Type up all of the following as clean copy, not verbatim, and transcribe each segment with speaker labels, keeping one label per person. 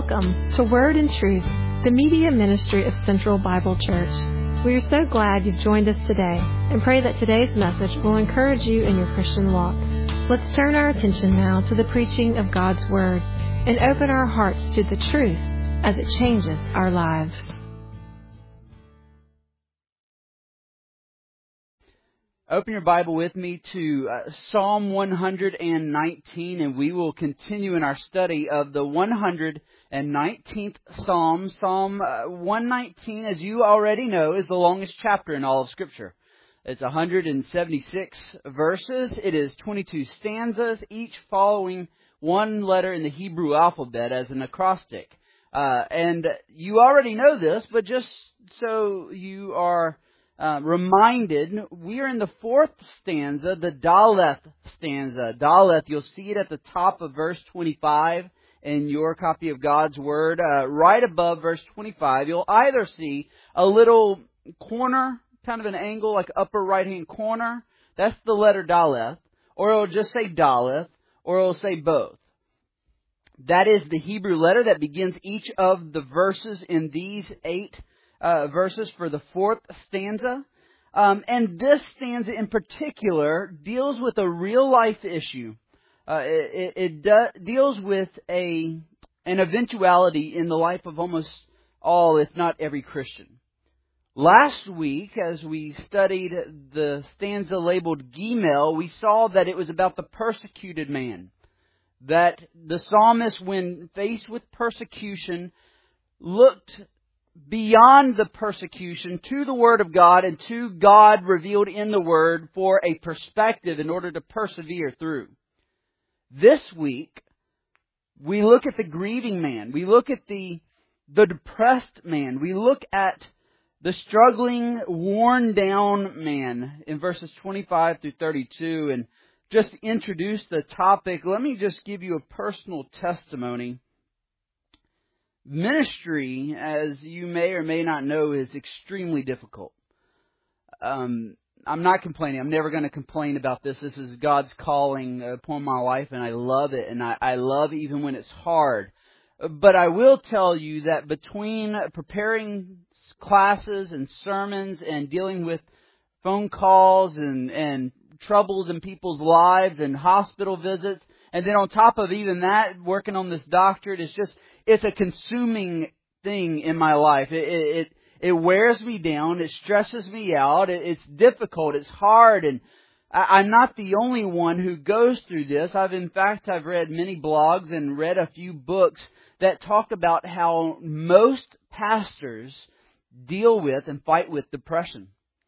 Speaker 1: Welcome to Word and Truth, the media ministry of Central Bible Church. We are so glad you've joined us today and pray that today's message will encourage you in your Christian walk. Let's turn our attention now to the preaching of God's Word and open our hearts to the truth as it changes our lives.
Speaker 2: Open your Bible with me to Psalm 119, and we will continue in our study of the 119th Psalm. Psalm 119, as you already know, is the longest chapter in all of Scripture. It's 176 verses. It is 22 stanzas, each following one letter in the Hebrew alphabet as an acrostic. And you already know this, but just so you are reminded, we are in the fourth stanza, the Daleth stanza. Daleth, you'll see it at the top of verse 25 in your copy of God's Word. Right above verse 25, you'll either see a little corner, kind of an angle, like upper right-hand corner. That's the letter Daleth. Or it'll just say Daleth, or it'll say both. That is the Hebrew letter that begins each of the verses in these 8 verses for the fourth stanza. And this stanza in particular deals with a real life issue. It deals with an eventuality in the life of almost all, if not every Christian. Last week, as we studied the stanza labeled Gimel, we saw that it was about the persecuted man. That the psalmist, when faced with persecution, looked beyond the persecution to the Word of God and to God revealed in the Word for a perspective in order to persevere through. This week, we look at the grieving man. We look at the depressed man. We look at the struggling, worn down man in verses 25 through 32. And just to introduce the topic, let me just give you a personal testimony. Ministry, as you may or may not know, is extremely difficult. I'm not complaining. I'm never going to complain about this. This is God's calling upon my life, and I love it. And I love even when it's hard. But I will tell you that between preparing classes and sermons and dealing with phone calls and troubles in people's lives and hospital visits, and then on top of even that, working on this doctorate, it's a consuming thing in my life. It wears me down. It stresses me out. It's difficult. It's hard. And I'm not the only one who goes through this. I've read many blogs and read a few books that talk about how most pastors deal with and fight with depression.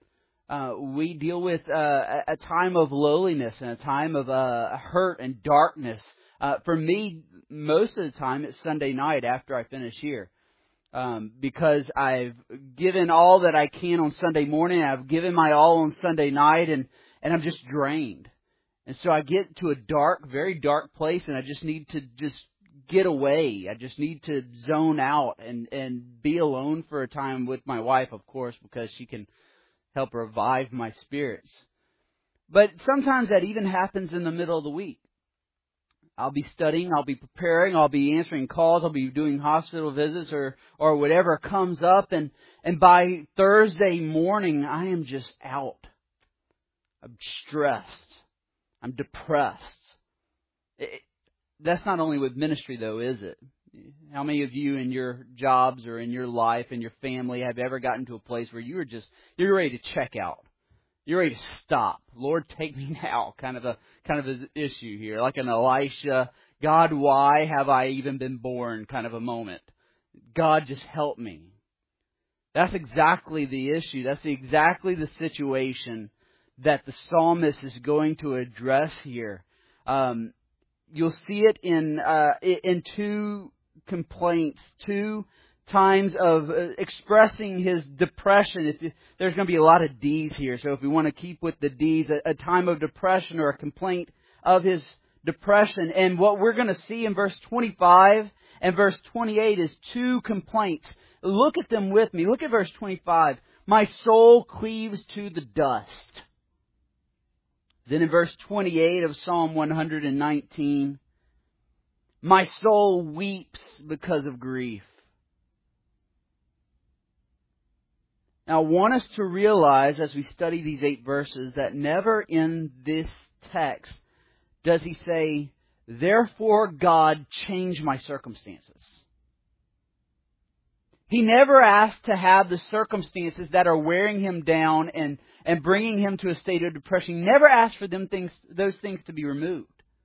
Speaker 2: We deal with a time of lowliness and a time of hurt and darkness. For me, most of the time, it's Sunday night after I finish here. Because I've given all that I can on Sunday morning. I've given my all on Sunday night, and I'm just drained. And so I get to a dark, very dark place, and I just need to just get away. I just need to zone out and be alone for a time with my wife, of course, because she can help revive my spirits. But sometimes that even happens in the middle of the week. I'll be studying, I'll be preparing, I'll be answering calls, I'll be doing hospital visits or whatever comes up. And by Thursday morning, I am just out. I'm stressed. I'm depressed. That's not only with ministry, though, is it? How many of you in your jobs or in your life and your family have ever gotten to a place where you're ready to check out? You're ready to stop. Lord, take me now. Kind of an issue here, like an Elisha. God, why have I even been born? Kind of a moment. God, just help me. That's exactly the issue. That's exactly the situation that the psalmist is going to address here. You'll see it in 2 complaints, 2 times of expressing his depression. There's going to be a lot of D's here, so if we want to keep with the D's, a time of depression or a complaint of his depression. And what we're going to see in verse 25 and verse 28 is 2 complaints. Look at them with me. Look at verse 25. My soul cleaves to the dust. Then in verse 28 of Psalm 119, My soul weeps because of grief. Now, I want us to realize as we study these 8 verses that never in this text does he say, therefore God, change my circumstances. He never asked to have the circumstances that are wearing him down and bringing him to a state of depression. He never asked for those things to be removed.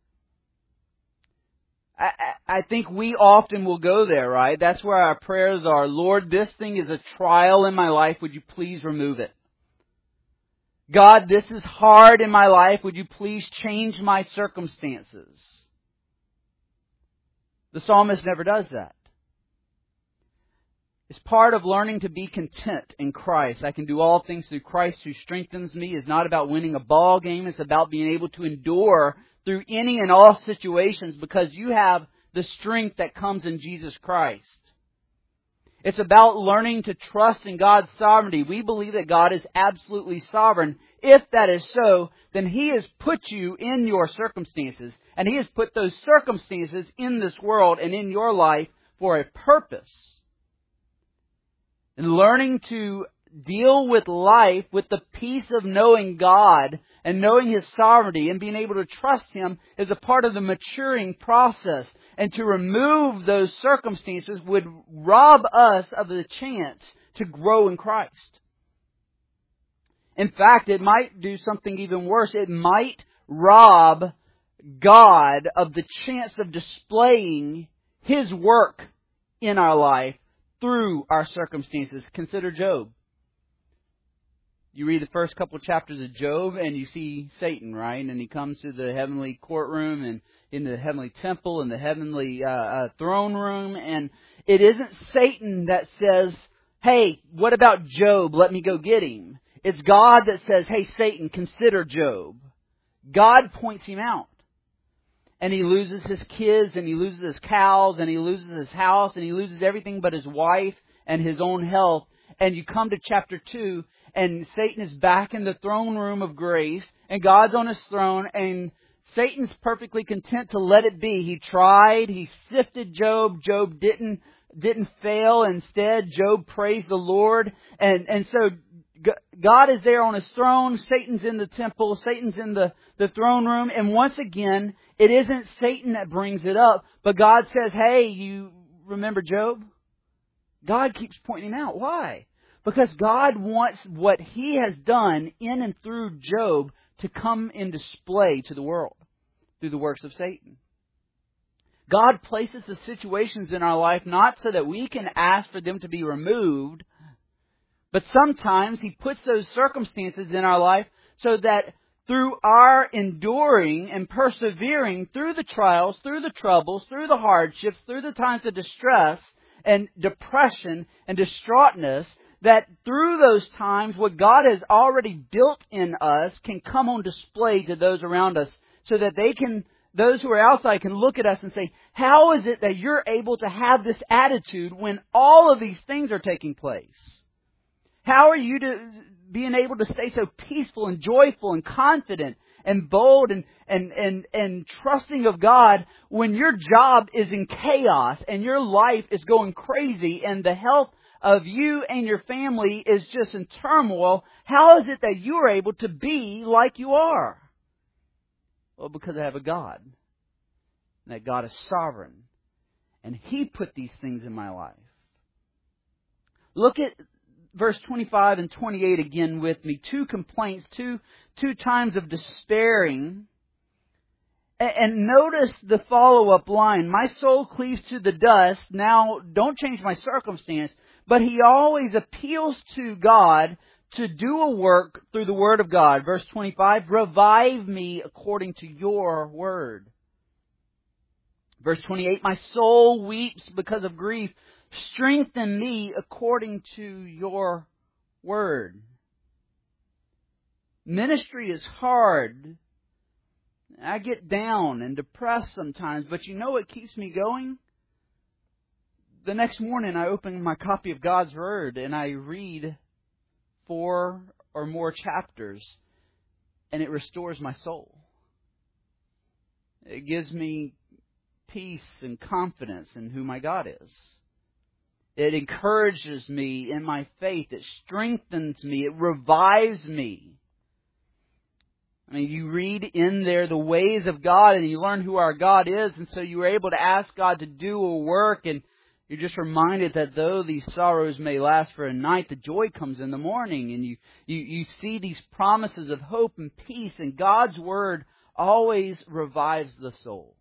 Speaker 2: I think we often will go there, right? That's where our prayers are. Lord, this thing is a trial in my life. Would you please remove it? God, this is hard in my life. Would you please change my circumstances? The psalmist never does that. It's part of learning to be content in Christ. I can do all things through Christ who strengthens me. It's not about winning a ball game. It's about being able to endure through any and all situations because you have the strength that comes in Jesus Christ. It's about learning to trust in God's sovereignty. We believe that God is absolutely sovereign. If that is so, then He has put you in your circumstances. And He has put those circumstances in this world and in your life for a purpose. And learning to deal with life with the peace of knowing God and knowing His sovereignty and being able to trust Him is a part of the maturing process. And to remove those circumstances would rob us of the chance to grow in Christ. In fact, it might do something even worse. It might rob God of the chance of displaying His work in our life through our circumstances. Consider Job. You read the first couple chapters of Job and you see Satan, right? And he comes to the heavenly courtroom and in the heavenly temple and the heavenly throne room. And it isn't Satan that says, hey, what about Job? Let me go get him. It's God that says, hey, Satan, consider Job. God points him out. And he loses his kids, and he loses his cows, and he loses his house, and he loses everything but his wife and his own health. And you come to chapter 2, and Satan is back in the throne room of grace, and God's on His throne, and Satan's perfectly content to let it be. He tried, he sifted Job. Job didn't fail. Instead, Job praised the Lord. And so God is there on His throne. Satan's in the temple. Satan's in the throne room. And once again, it isn't Satan that brings it up. But God says, hey, you remember Job? God keeps pointing out. Why? Because God wants what He has done in and through Job to come in display to the world through the works of Satan. God places the situations in our life not so that we can ask for them to be removed, but sometimes He puts those circumstances in our life so that through our enduring and persevering through the trials, through the troubles, through the hardships, through the times of distress and depression and distraughtness, that through those times what God has already built in us can come on display to those around us so that those who are outside can look at us and say, how is it that you're able to have this attitude when all of these things are taking place? How are you being able to stay so peaceful and joyful and confident and bold and trusting of God when your job is in chaos and your life is going crazy and the health of you and your family is just in turmoil? How is it that you are able to be like you are? Well, because I have a God. And that God is sovereign. And He put these things in my life. Look at verse 25 and 28 again with me. 2 complaints, two times of despairing. And notice the follow-up line. My soul cleaves to the dust. Now, don't change my circumstance. But he always appeals to God to do a work through the Word of God. Verse 25, revive me according to your word. Verse 28, my soul weeps because of grief. Strengthen me according to your word. Ministry is hard. I get down and depressed sometimes, but you know what keeps me going? The next morning I open my copy of God's Word and I read 4 or more chapters, and it restores my soul. It gives me peace and confidence in who my God is. It encourages me in my faith. It strengthens me. It revives me. I mean, you read in there the ways of God and you learn who our God is, and so you are able to ask God to do a work, and you're just reminded that though these sorrows may last for a night, the joy comes in the morning, and you see these promises of hope and peace, and God's Word always revives the soul.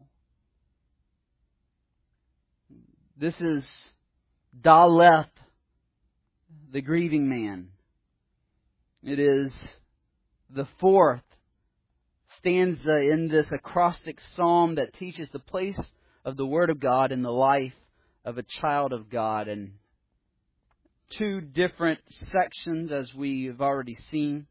Speaker 2: This is Daleth, the grieving man. It is the fourth stanza in this acrostic psalm that teaches the place of the Word of God in the life of a child of God. And two different sections, as we have already seen.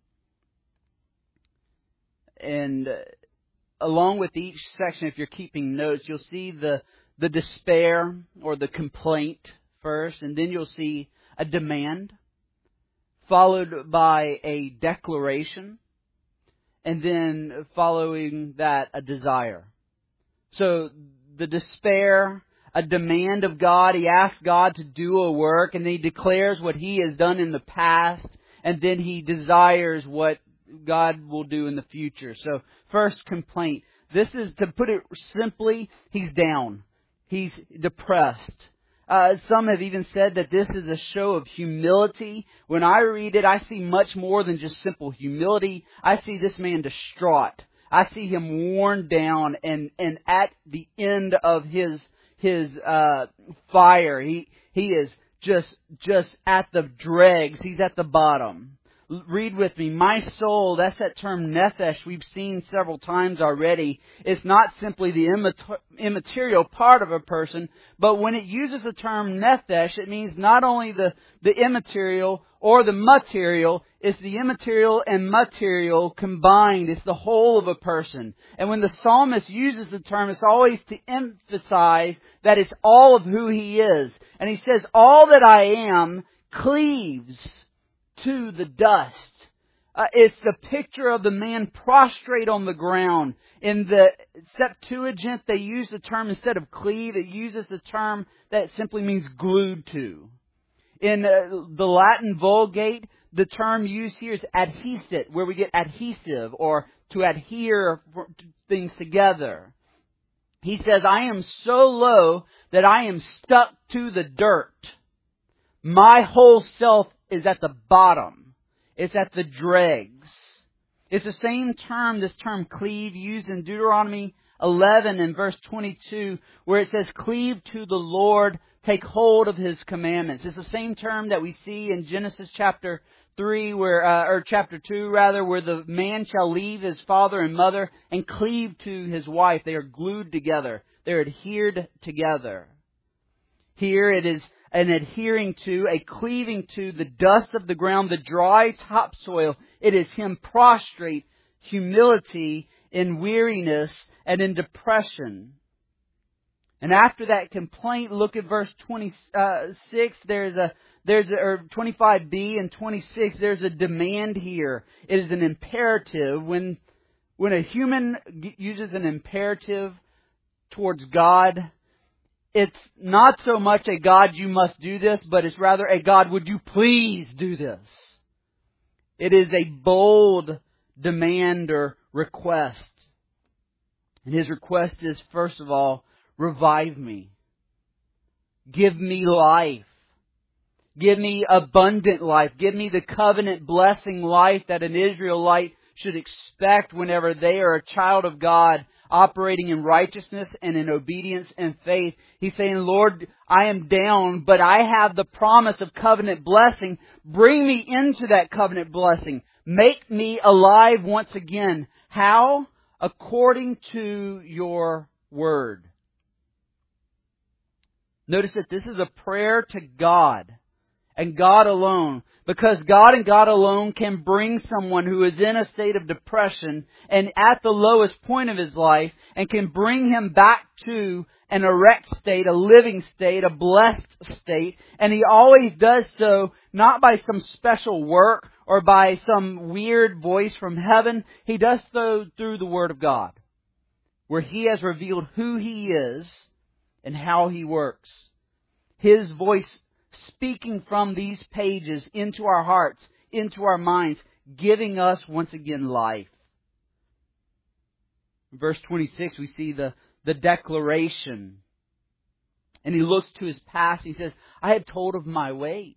Speaker 2: And along with each section, if you're keeping notes, you'll see the despair or the complaint first, and then you'll see a demand, followed by a declaration, and then following that, a desire. So the despair, a demand of God. He asks God to do a work, and then he declares what He has done in the past, and then he desires what God will do in the future. So first, complaint. This is, to put it simply, he's down. He's depressed. Some have even said that this is a show of humility. When I read it, I see much more than just simple humility. I see this man distraught. I see him worn down and at the end of his fire. He is just at the dregs. He's at the bottom. Read with me. My soul, that's that term nephesh we've seen several times already. It's not simply the immaterial part of a person, but when it uses the term nephesh, it means not only the immaterial or the material, it's the immaterial and material combined. It's the whole of a person. And when the psalmist uses the term, it's always to emphasize that it's all of who he is. And he says, all that I am cleaves to the dust. It's the picture of the man prostrate on the ground. In the Septuagint, they use the term, instead of cleave, it uses the term that simply means glued to. In the Latin Vulgate, the term used here is adhesit, where we get adhesive, or to adhere things together. He says, I am so low that I am stuck to the dirt. My whole self is at the bottom. It's at the dregs. It's the same term, this term cleave, used in Deuteronomy 11 and verse 22, where it says, cleave to the Lord, take hold of His commandments. It's the same term that we see in Genesis chapter 3, or chapter 2 rather, where the man shall leave his father and mother and cleave to his wife. They are glued together. They're adhered together. Here it is an adhering to, a cleaving to the dust of the ground, the dry topsoil. It is him prostrate, humility in weariness and in depression. And after that complaint, look at verse 26. Or 25b and 26. There's a demand here. It is an imperative. When a human uses an imperative towards God, it's not so much a God, you must do this, but it's rather a God, would you please do this? It is a bold demand or request. And his request is, first of all, revive me. Give me life. Give me abundant life. Give me the covenant blessing life that an Israelite should expect whenever they are a child of God, operating in righteousness and in obedience and faith. He's saying, Lord, I am down, but I have the promise of covenant blessing. Bring me into that covenant blessing. Make me alive once again. How? According to your word. Notice that this is a prayer to God and God alone, because God and God alone can bring someone who is in a state of depression and at the lowest point of his life, and can bring him back to an erect state, a living state, a blessed state. And He always does so not by some special work or by some weird voice from heaven. He does so through the Word of God. where He has revealed who He is and how He works. His voice speaking from these pages into our hearts, into our minds, giving us once again life. In verse 26, we see the declaration. And he looks to his past. He says, I have told of my ways.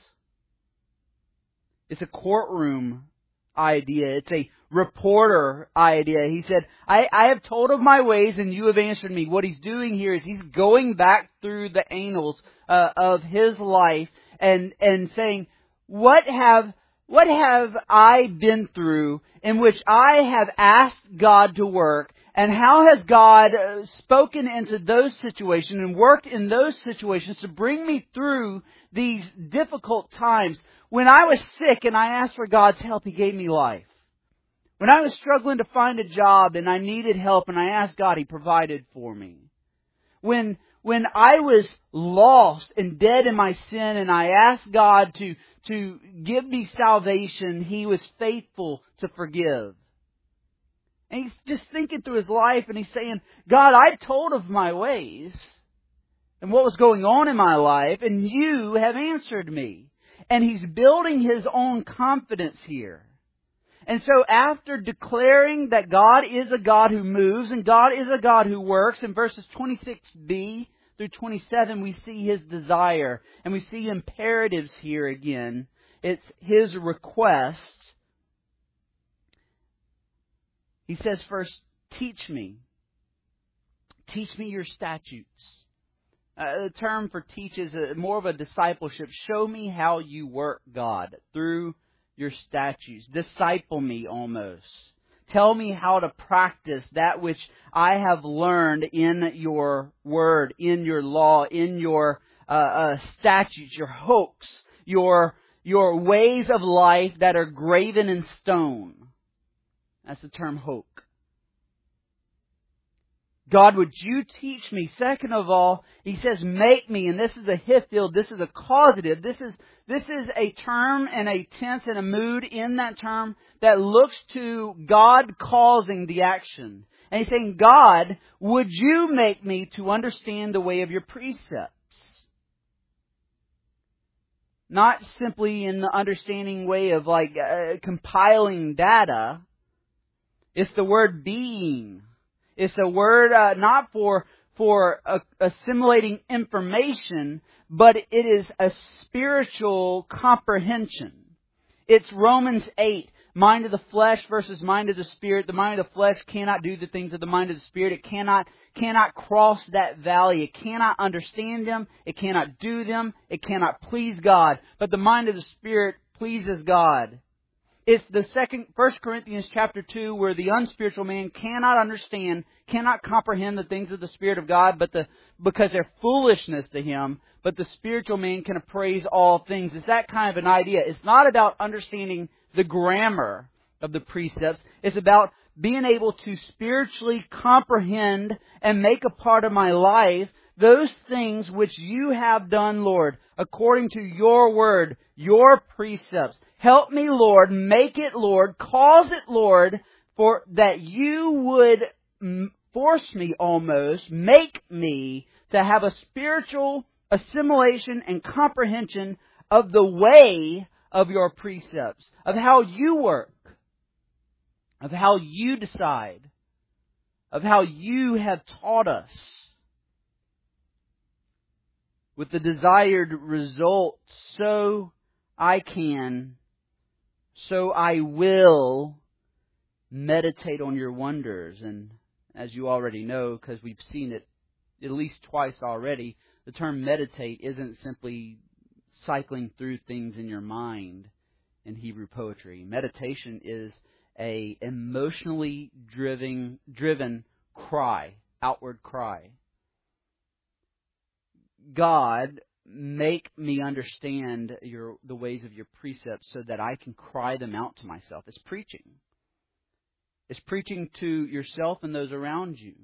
Speaker 2: It's a courtroom idea. It's a reporter idea. He said, I have told of my ways and you have answered me. What he's doing here is he's going back through the annals of his life and saying, what have I been through in which I have asked God to work, and how has God spoken into those situations and worked in those situations to bring me through these difficult times? When I was sick and I asked for God's help, He gave me life. When I was struggling to find a job and I needed help and I asked God, He provided for me. When I was lost and dead in my sin and I asked God to give me salvation, He was faithful to forgive. And he's just thinking through his life and he's saying, God, I've told of my ways and what was going on in my life, and you have answered me. And he's building his own confidence here. And so after declaring that God is a God who moves and God is a God who works, in verses 26b through 27 we see his desire. And we see imperatives here again. It's his request. He says first, teach me. Teach me your statutes. The term for teach is more of a discipleship. Show me how you work, God, through your statutes. Disciple me almost. Tell me how to practice that which I have learned in your word, in your law, in your statutes, your hopes, your ways of life that are graven in stone. That's the term hope. God, would you teach me? Second of all, he says, make me. And this is a Hiphil. This is a causative. This is a term and a tense and a mood in that term that looks to God causing the action. And he's saying, God, would you make me to understand the way of your precepts? Not simply in the understanding way of compiling data. It's the word being. It's a word not for assimilating information, but it is a spiritual comprehension. It's Romans 8, mind of the flesh versus mind of the Spirit. The mind of the flesh cannot do the things of the mind of the Spirit. It cannot cross that valley. It cannot understand them. It cannot do them. It cannot please God. But the mind of the Spirit pleases God. It's the 1 Corinthians chapter 2 where the unspiritual man cannot understand, cannot comprehend the things of the Spirit of God because they're foolishness to him, but the spiritual man can appraise all things. It's that kind of an idea. It's not about understanding the grammar of the precepts. It's about being able to spiritually comprehend and make a part of my life those things which you have done, Lord, according to your word, your precepts. Help me, Lord. Make it, Lord. Cause it, Lord, for that you would force me almost, make me to have a spiritual assimilation and comprehension of the way of your precepts, of how you work, of how you decide, of how you have taught us, with the desired result, so I will meditate on your wonders. And as you already know, because we've seen it at least twice already, the term meditate isn't simply cycling through things in your mind in Hebrew poetry. Meditation is a emotionally driven cry, outward cry. God, make me understand the ways of your precepts so that I can cry them out to myself. It's preaching. It's preaching to yourself and those around you.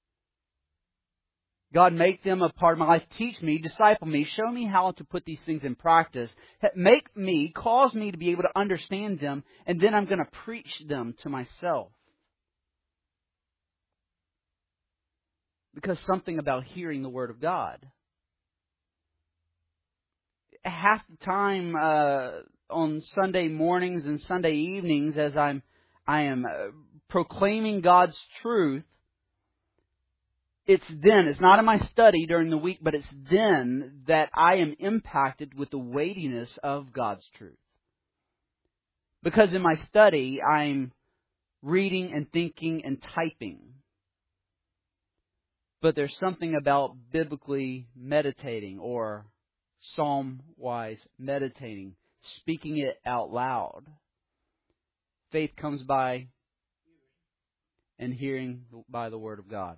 Speaker 2: God, make them a part of my life. Teach me, disciple me, show me how to put these things in practice. Make me, cause me to be able to understand them, and then I'm going to preach them to myself. Because something about hearing the Word of God. Half the time on Sunday mornings and Sunday evenings, as I am proclaiming God's truth, it's not in my study during the week, but it's then that I am impacted with the weightiness of God's truth. Because in my study, I'm reading and thinking and typing. But there's something about biblically meditating or psalm-wise meditating, speaking it out loud. Faith comes by and hearing by the Word of God.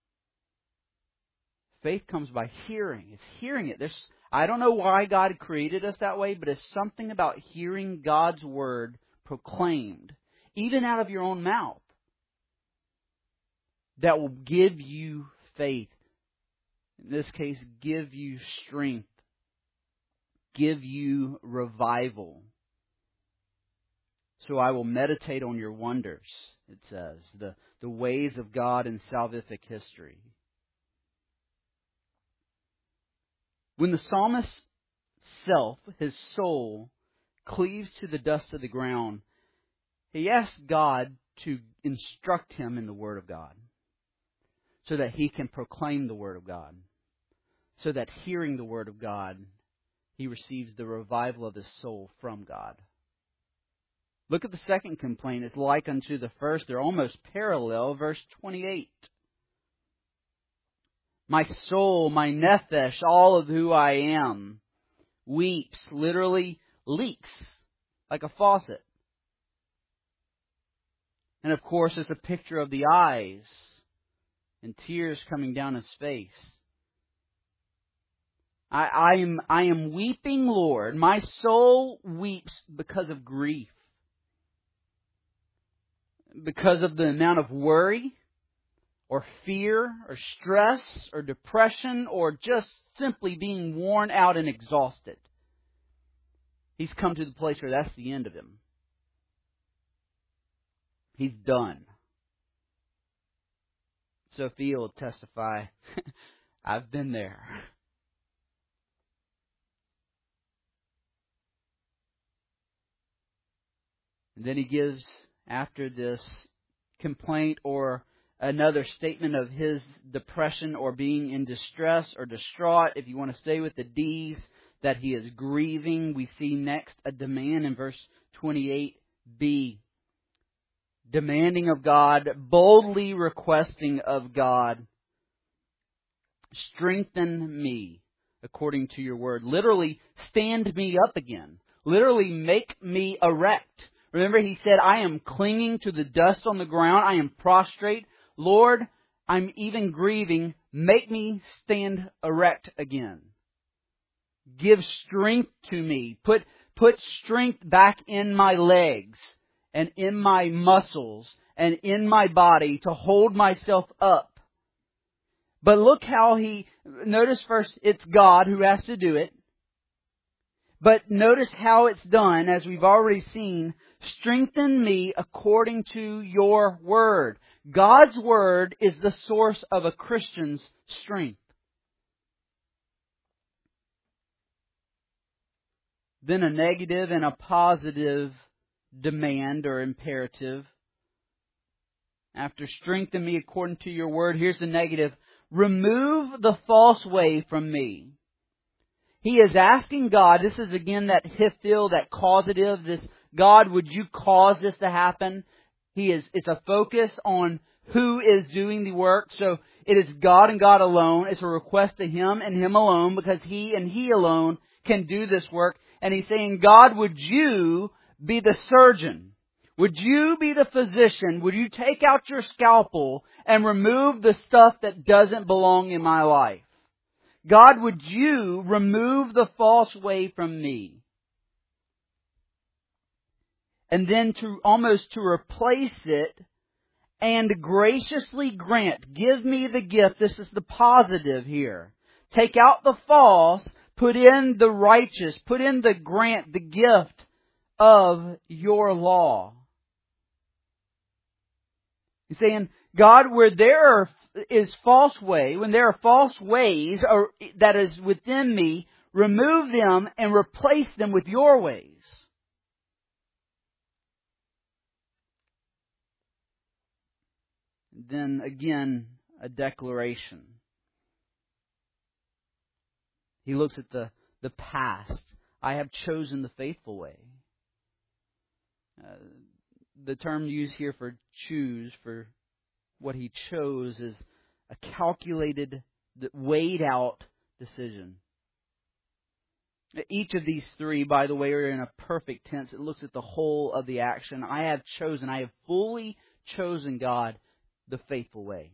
Speaker 2: Faith comes by hearing. It's hearing it. I don't know why God created us that way, but it's something about hearing God's Word proclaimed, even out of your own mouth, that will give you faith. In this case, give you strength. Give you revival. So I will meditate on your wonders, it says, the ways of God in salvific history. When the psalmist's self, his soul, cleaves to the dust of the ground, he asks God to instruct him in the Word of God so that he can proclaim the Word of God, so that hearing the Word of God, he receives the revival of his soul from God. Look at the second complaint. It's like unto the first. They're almost parallel. Verse 28. My soul, my nephesh, all of who I am, weeps, literally leaks, like a faucet. And of course, it's a picture of the eyes and tears coming down his face. I am weeping, Lord. My soul weeps because of grief. Because of the amount of worry, or fear, or stress, or depression, or just simply being worn out and exhausted. He's come to the place where that's the end of him. He's done. Sophia will testify, I've been there. And then he gives, after this complaint or another statement of his depression or being in distress or distraught, if you want to stay with the D's, that he is grieving. We see next a demand in verse 28b. Demanding of God, boldly requesting of God, strengthen me according to your word. Literally, stand me up again. Literally, make me erect. Remember, he said, I am clinging to the dust on the ground. I am prostrate. Lord, I'm even grieving. Make me stand erect again. Give strength to me. Put strength back in my legs and in my muscles and in my body to hold myself up. But look how notice first, it's God who has to do it. But notice how it's done, as we've already seen. Strengthen me according to your word. God's word is the source of a Christian's strength. Then a negative and a positive demand or imperative. After strengthen me according to your word, here's the negative. Remove the false way from me. He is asking God, this is again that hifil, that causative, this, God, would you cause this to happen? It's a focus on who is doing the work. So it is God and God alone. It's a request to Him and Him alone, because He and He alone can do this work. And He's saying, God, would you be the surgeon? Would you be the physician? Would you take out your scalpel and remove the stuff that doesn't belong in my life? God, would you remove the false way from me? And then to replace it and graciously grant, give me the gift. This is the positive here. Take out the false, put in the righteous, put in the grant, the gift of your law. He's saying, God, where there are is false way, when there are false ways or that is within me, remove them and replace them with your ways. Then again, a declaration. He looks at the past. I have chosen the faithful way. The term used here for choose, for what he chose, is a calculated, weighed out decision. Each of these three, by the way, are in a perfect tense. It looks at the whole of the action. I have fully chosen God, the faithful way.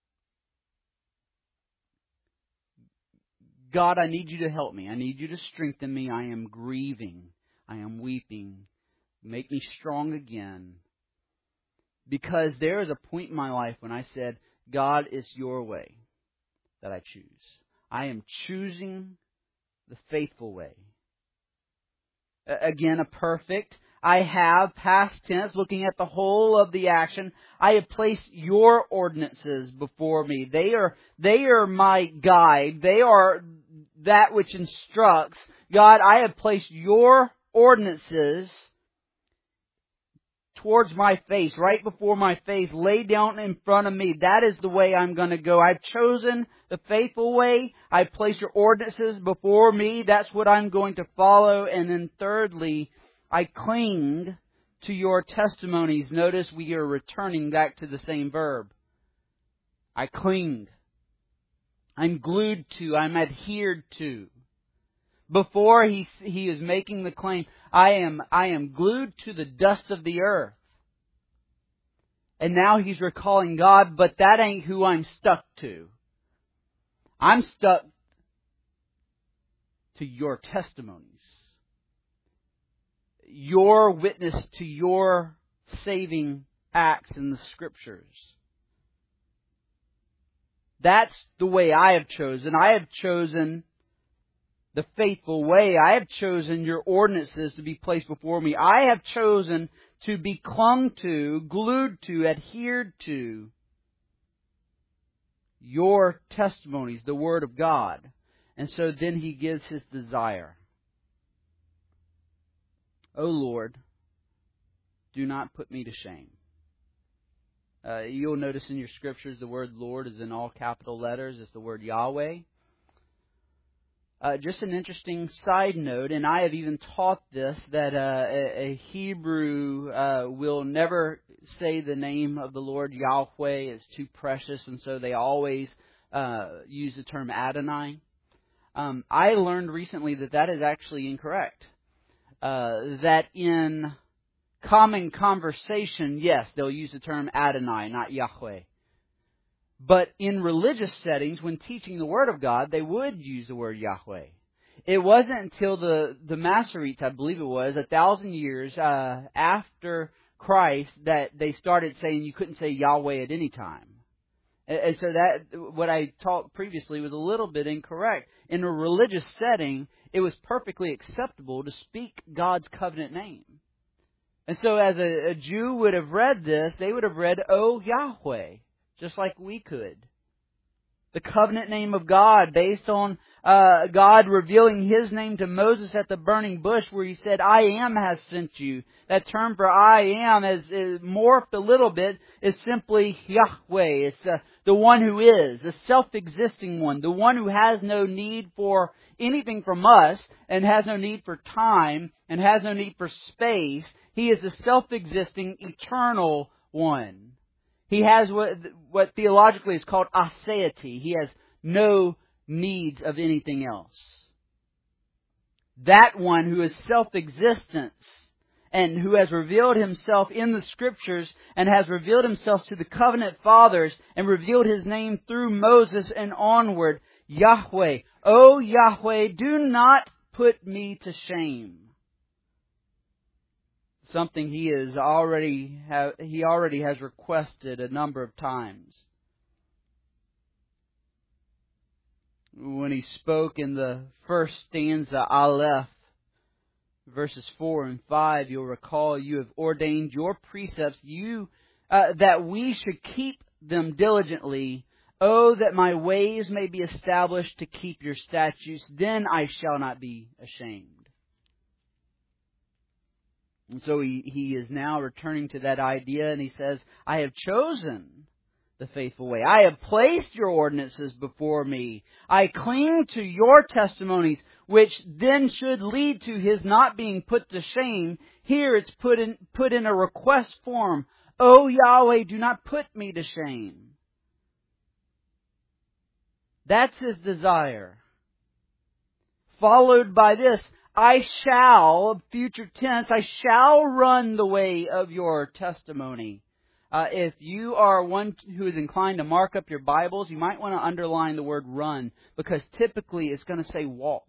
Speaker 2: God, I need you to help me. I need you to strengthen me. I am grieving. I am weeping. Make me strong again. Because there is a point in my life when I said, God, it's your way that I choose. I am choosing the faithful way. Again, a perfect. I have, past tense, looking at the whole of the action. I have placed your ordinances before me. They are my guide. They are that which instructs. God, I have placed your ordinances towards my face, right before my face, laid down in front of me. That is the way I'm going to go. I've chosen the faithful way. I've placed your ordinances before me. That's what I'm going to follow. And then thirdly, I cling to your testimonies. Notice we are returning back to the same verb. I cling. I'm glued to. I'm adhered to. Before he is making the claim, I am glued to the dust of the earth. And now he's recalling, God, but that ain't who I'm stuck to. I'm stuck to your testimonies. Your witness to your saving acts in the Scriptures. That's the way I have chosen. I have chosen the faithful way. I have chosen your ordinances to be placed before me. I have chosen to be clung to, glued to, adhered to your testimonies, the Word of God. And so then he gives his desire. O Lord, do not put me to shame. You'll notice in your Scriptures the word Lord is in all capital letters. It's the word Yahweh. Just an interesting side note, and I have even taught this, that a Hebrew will never say the name of the Lord Yahweh. It's too precious, and so they always use the term Adonai. I learned recently that is actually incorrect. That in common conversation, yes, they'll use the term Adonai, not Yahweh. But in religious settings, when teaching the Word of God, they would use the word Yahweh. It wasn't until the Masoretes, I believe it was, 1,000 years after Christ, that they started saying you couldn't say Yahweh at any time. And so that, what I taught previously was a little bit incorrect. In a religious setting, it was perfectly acceptable to speak God's covenant name. And so as a Jew would have read this, they would have read, O Yahweh, just like we could. The covenant name of God, based on God revealing His name to Moses at the burning bush, where He said, I am has sent you. That term for I am has morphed a little bit, is simply Yahweh. It's the one who is, the self-existing one, the one who has no need for anything from us, and has no need for time, and has no need for space. He is the self-existing, eternal one. He has what theologically is called aseity. He has no needs of anything else. That one who is self-existence and who has revealed Himself in the Scriptures and has revealed Himself to the covenant fathers and revealed His name through Moses and onward. Yahweh, O Yahweh, do not put me to shame. Something he already has requested a number of times. When he spoke in the first stanza, Aleph, verses 4 and 5, you'll recall, you have ordained your precepts, that we should keep them diligently. Oh, that my ways may be established to keep your statutes, then I shall not be ashamed. And so he is now returning to that idea, and he says, I have chosen the faithful way. I have placed your ordinances before me. I cling to your testimonies, which then should lead to his not being put to shame. Here it's put in a request form. O Yahweh, do not put me to shame. That's his desire. Followed by this, I shall, future tense, I shall run the way of your testimony. If you are one who is inclined to mark up your Bibles, you might want to underline the word run, because typically it's going to say walk.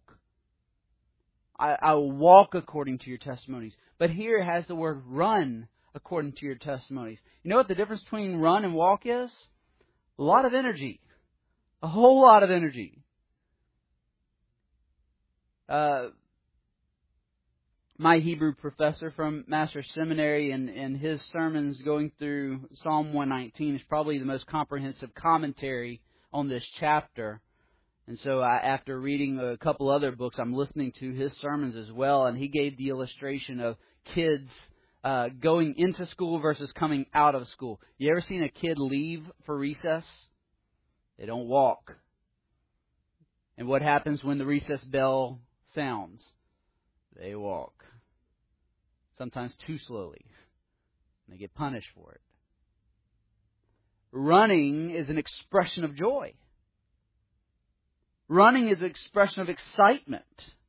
Speaker 2: I will walk according to your testimonies. But here it has the word run according to your testimonies. You know what the difference between run and walk is? A lot of energy. A whole lot of energy. My Hebrew professor from Master's Seminary and his sermons going through Psalm 119 is probably the most comprehensive commentary on this chapter. And so after reading a couple other books, I'm listening to his sermons as well. And he gave the illustration of kids going into school versus coming out of school. You ever seen a kid leave for recess? They don't walk. And what happens when the recess bell sounds? They walk. Sometimes too slowly. And they get punished for it. Running is an expression of joy. Running is an expression of excitement.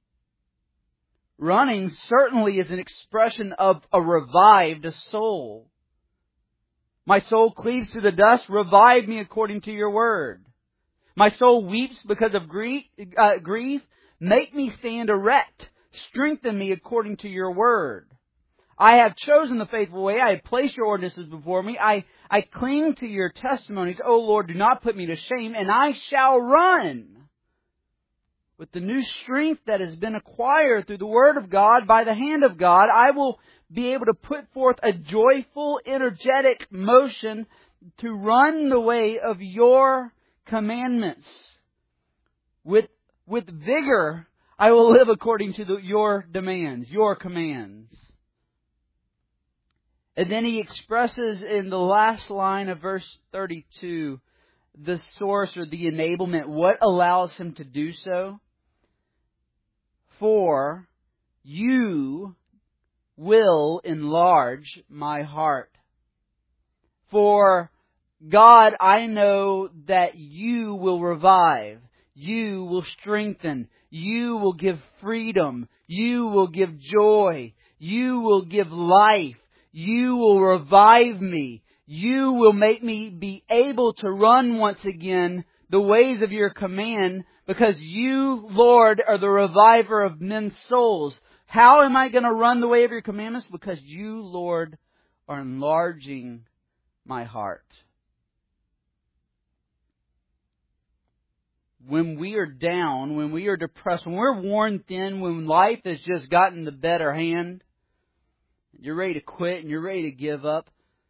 Speaker 2: Running certainly is an expression of a revived soul. My soul cleaves to the dust. Revive me according to your word. My soul weeps because of grief. Make me stand erect. Strengthen me according to your word. I have chosen the faithful way. I have placed your ordinances before me. I cling to your testimonies. O Lord, do not put me to shame, and I shall run. With the new strength that has been acquired through the Word of God, by the hand of God, I will be able to put forth a joyful, energetic motion to run the way of your commandments. With vigor, I will live according to your demands, your commands. And then he expresses in the last line of verse 32 the source or the enablement, what allows him to do so. For you will enlarge my heart. For God, I know that you will revive. You will strengthen. You will give freedom. You will give joy. You will give life. You will revive me. You will make me be able to run once again the ways of your command, because you, Lord, are the reviver of men's souls. How am I going to run the way of your commandments? Because you, Lord, are enlarging my heart. When we are down, when we are depressed, when we're worn thin, when life has just gotten the better hand, you're ready to quit and you're ready to give up,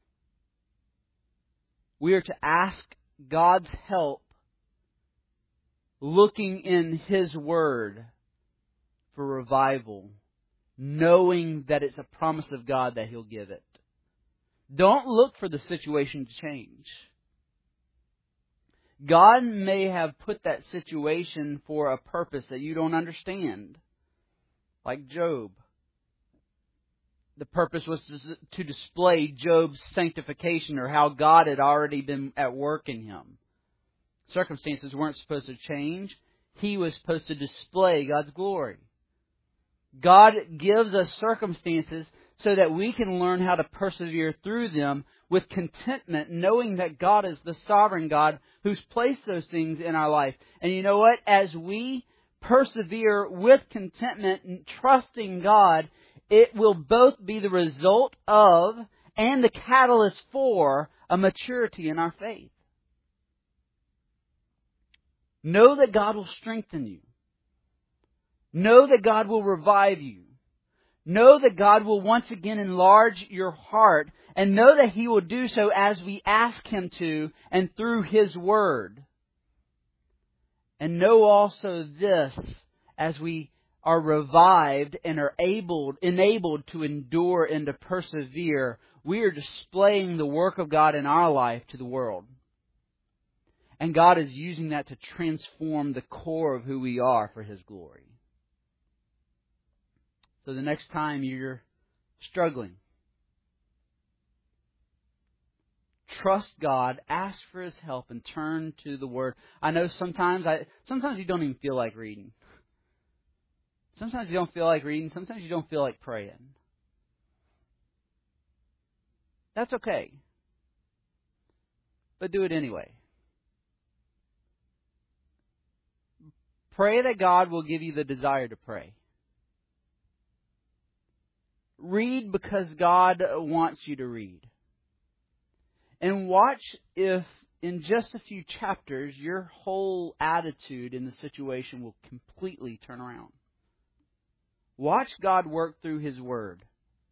Speaker 2: we are to ask God's help, looking in His Word for revival, knowing that it's a promise of God that He'll give it. Don't look for the situation to change. God may have put that situation for a purpose that you don't understand. Like Job. The purpose was to display Job's sanctification, or how God had already been at work in him. Circumstances weren't supposed to change. He was supposed to display God's glory. God gives us circumstances so that we can learn how to persevere through them with contentment, knowing that God is the sovereign God who's placed those things in our life. And you know what? As we persevere with contentment and trusting God, it will both be the result of and the catalyst for a maturity in our faith. Know that God will strengthen you. Know that God will revive you. Know that God will once again enlarge your heart, and know that He will do so as we ask Him to and through His Word. And know also this, as we are revived and are enabled to endure and to persevere, we are displaying the work of God in our life to the world. And God is using that to transform the core of who we are for His glory. So the next time you're struggling, trust God, ask for His help, and turn to the Word. I know sometimes you don't even feel like reading. Sometimes you don't feel like reading. Sometimes you don't feel like praying. That's okay. But do it anyway. Pray that God will give you the desire to pray. Read because God wants you to read. And watch if in just a few chapters your whole attitude in the situation will completely turn around. Watch God work through His Word.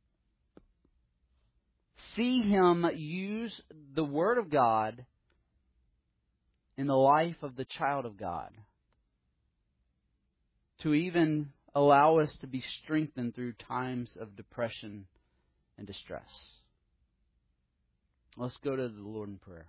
Speaker 2: See Him use the Word of God in the life of the child of God to even allow us to be strengthened through times of depression and distress. Let's go to the Lord in prayer.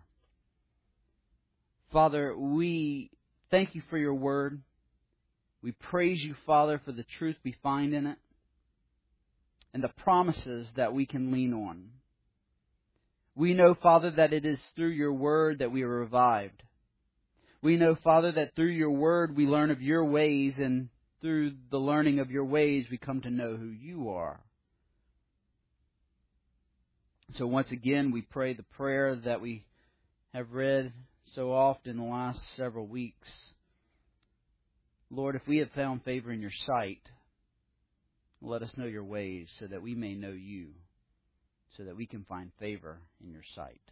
Speaker 2: Father, we thank You for Your Word. We praise You, Father, for the truth we find in it and the promises that we can lean on. We know, Father, that it is through Your Word that we are revived. We know, Father, that through Your Word we learn of Your ways, and through the learning of Your ways we come to know who You are. So once again, we pray the prayer that we have read so often the last several weeks. Lord, if we have found favor in Your sight, let us know Your ways so that we may know You, so that we can find favor in Your sight.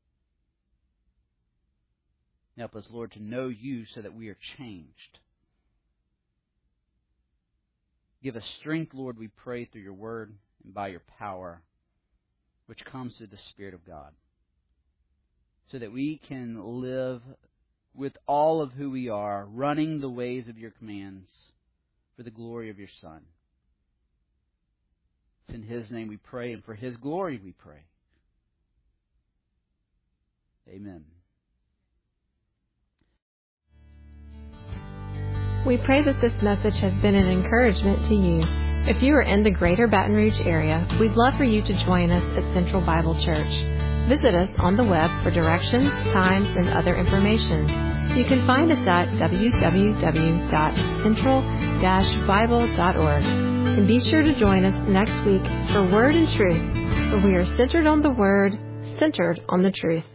Speaker 2: Help us, Lord, to know You so that we are changed. Give us strength, Lord, we pray, through Your Word and by Your power, which comes through the Spirit of God, so that we can live with all of who we are, running the ways of Your commands for the glory of Your Son. It's in His name we pray, and for His glory we pray. Amen.
Speaker 1: We pray that this message has been an encouragement to you. If you are in the greater Baton Rouge area, we'd love for you to join us at Central Bible Church. Visit us on the web for directions, times, and other information. You can find us at www.central-bible.org. And be sure to join us next week for Word and Truth, where we are centered on the Word, centered on the truth.